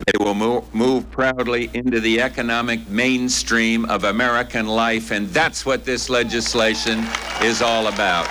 They will move proudly into the economic mainstream of American life, and that's what this legislation is all about.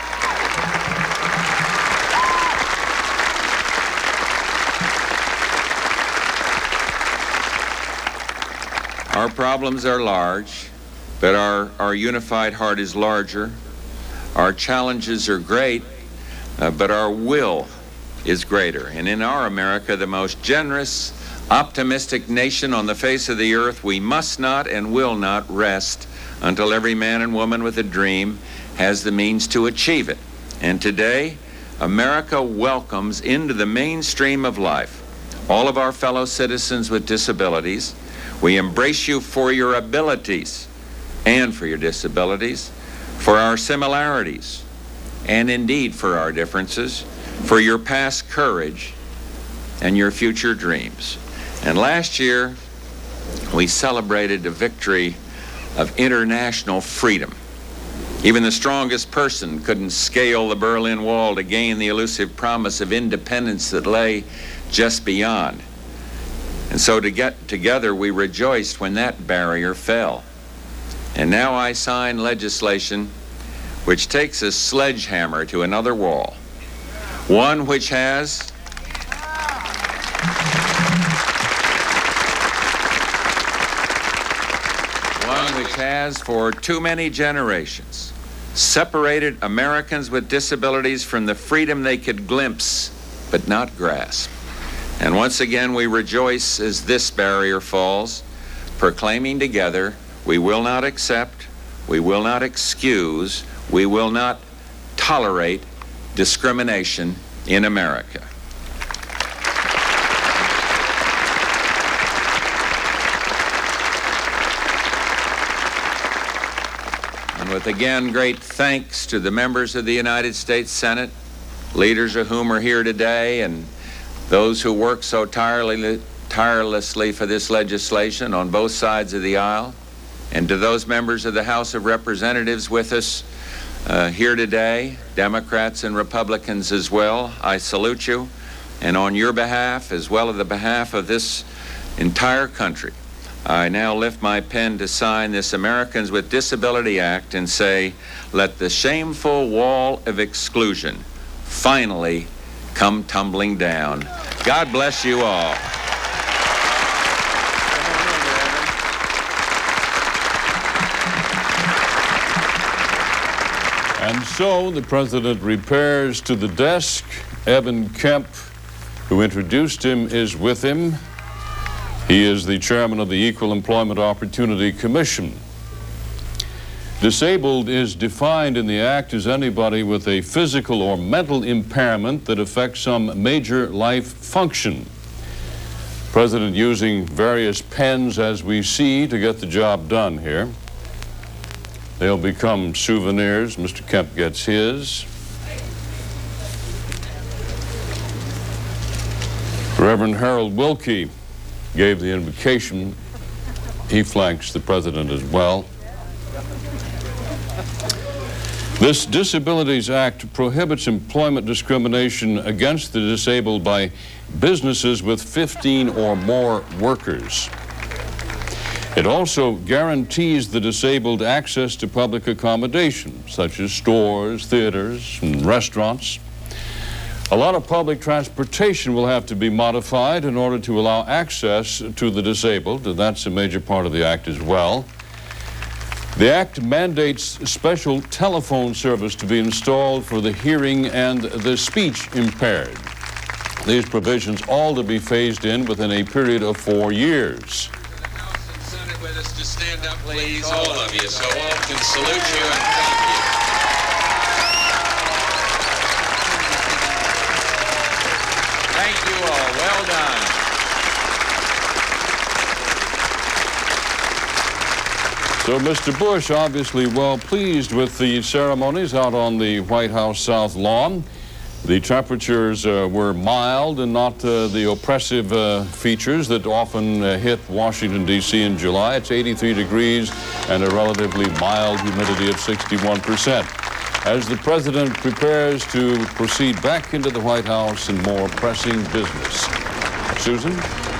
Our problems are large, but our unified heart is larger. Our challenges are great, but our will is greater. And in our America, the most generous, optimistic nation on the face of the earth, we must not and will not rest until every man and woman with a dream has the means to achieve it. And today, America welcomes into the mainstream of life all of our fellow citizens with disabilities. We embrace you for your abilities and for your disabilities, for our similarities, and indeed for our differences, for your past courage and your future dreams. And last year, we celebrated the victory of international freedom. Even the strongest person couldn't scale the Berlin Wall to gain the elusive promise of independence that lay just beyond. And so together we rejoiced when that barrier fell. And now I sign legislation which takes a sledgehammer to another wall, one which has for too many generations separated Americans with disabilities from the freedom they could glimpse but not grasp. And once again we rejoice as this barrier falls, proclaiming together, we will not accept, we will not excuse, we will not tolerate discrimination in America. And with again great thanks to the members of the United States Senate, leaders of whom are here today, and those who work so tirelessly for this legislation on both sides of the aisle, and to those members of the House of Representatives with us here today, Democrats and Republicans as well, I salute you. And on your behalf, as well as the behalf of this entire country, I now lift my pen to sign this Americans with Disability Act and say, let the shameful wall of exclusion finally come tumbling down. God bless you all. And so the President repairs to the desk. Evan Kemp, who introduced him, is with him. He is the chairman of the Equal Employment Opportunity Commission. Disabled is defined in the Act as anybody with a physical or mental impairment that affects some major life function. President using various pens, as we see, to get the job done here. They'll become souvenirs. Mr. Kemp gets his. Reverend Harold Wilkie gave the invocation. He flanks the President as well. This Disabilities Act prohibits employment discrimination against the disabled by businesses with 15 or more workers. It also guarantees the disabled access to public accommodation, such as stores, theaters, and restaurants. A lot of public transportation will have to be modified in order to allow access to the disabled, and that's a major part of the Act as well. The Act mandates special telephone service to be installed for the hearing and the speech impaired. These provisions all to be phased in within a period of 4 years. The House and Senate with us to stand up, please, all of you, so all can salute you and thank you. Thank you all. Well done. So Mr. Bush obviously well pleased with the ceremonies out on the White House South Lawn. The temperatures were mild and not the oppressive features that often hit Washington, D.C. in July. It's 83 degrees and a relatively mild humidity of 61%. As the President prepares to proceed back into the White House and more pressing business. Susan?